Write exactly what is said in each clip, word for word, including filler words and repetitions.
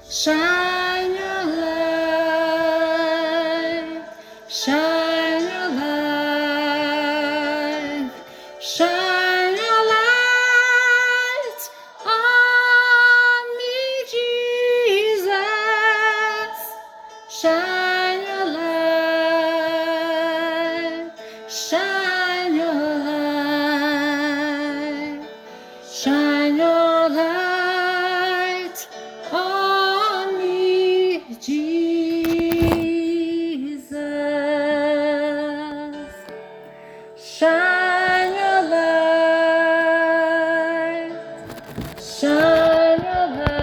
Shine your light, shine your light, shine your light on me, Jesus. Shine your light, shine your light, shine your light on me, Jesus. Shine your light, shine your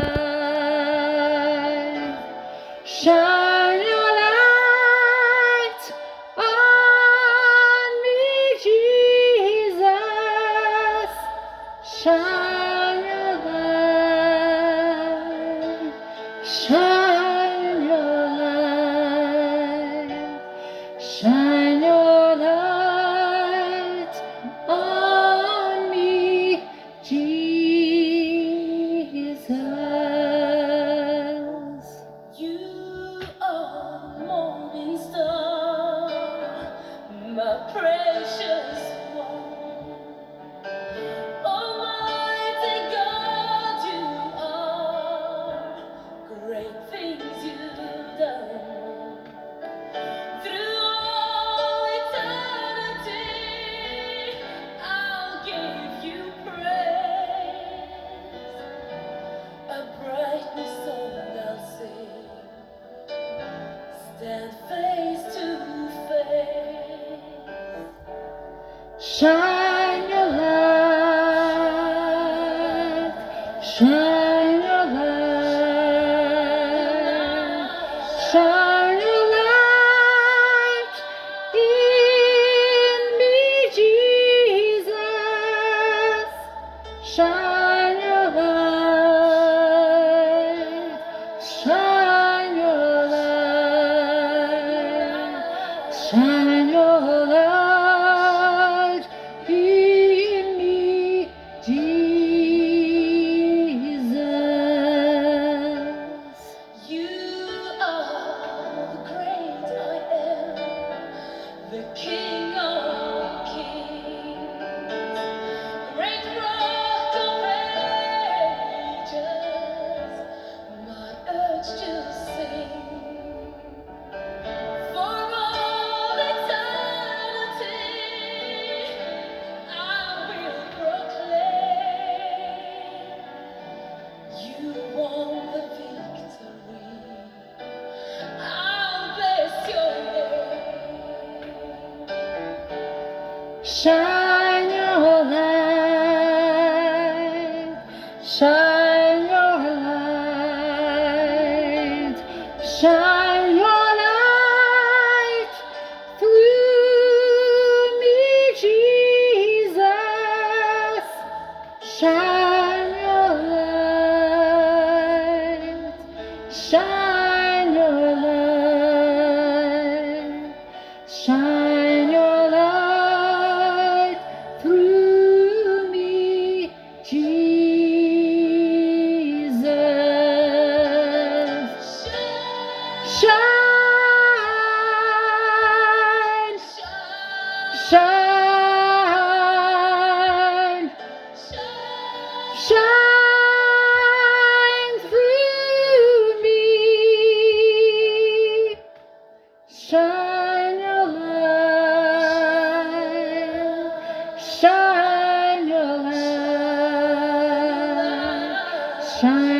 light, shine your light on me, Jesus. Shine your light, shine your light, shine your light on me, Jesus. You are morning star, my precious one. Almighty God, you are. Great things you've done. Through all eternity, I'll give you praise. A bright new song I'll sing, stand face to face. Shine your light, shine your light, shine your light in me, Jesus. Shine your light, shine your light, shine your light in me, Jesus. You are the great I am, the King of kings, great rock of ages, my urge to sing. For all eternity, I will proclaim, you won the victory. I'll bless your name. Shine your light, shine your light, shine your light through me, Jesus. Shine your light, shine your light, shine your light through me, Jesus. Shine, shine, shine through me. Shine your light, shine your light, shine